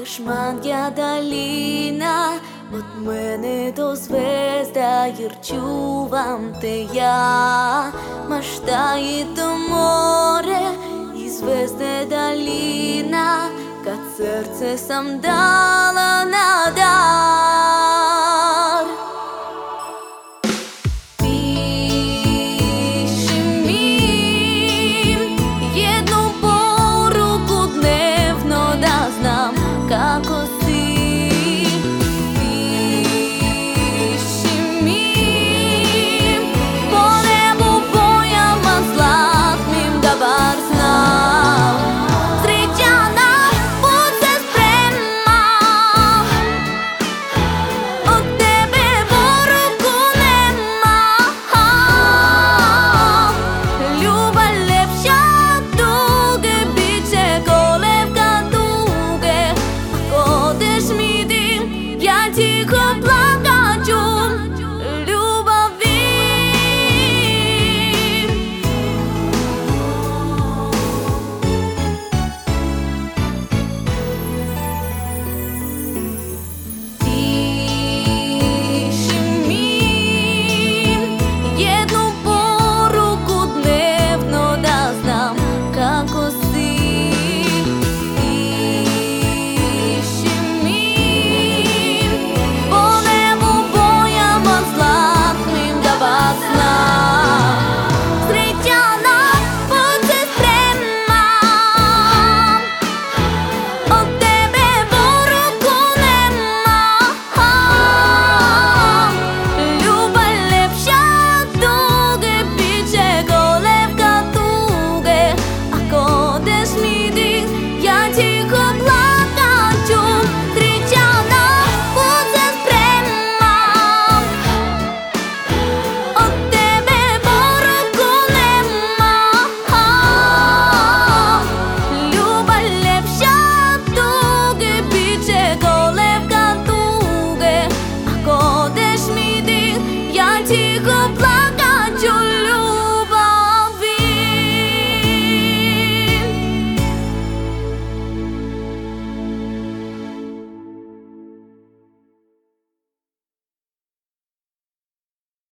Будеш мanja далина от мене до звезда, jer čuvam te ja. Mašta je to more i zvezde daljina, kad srce sam dala na dar. Piši mi jednu poruku dnevno, da znam kako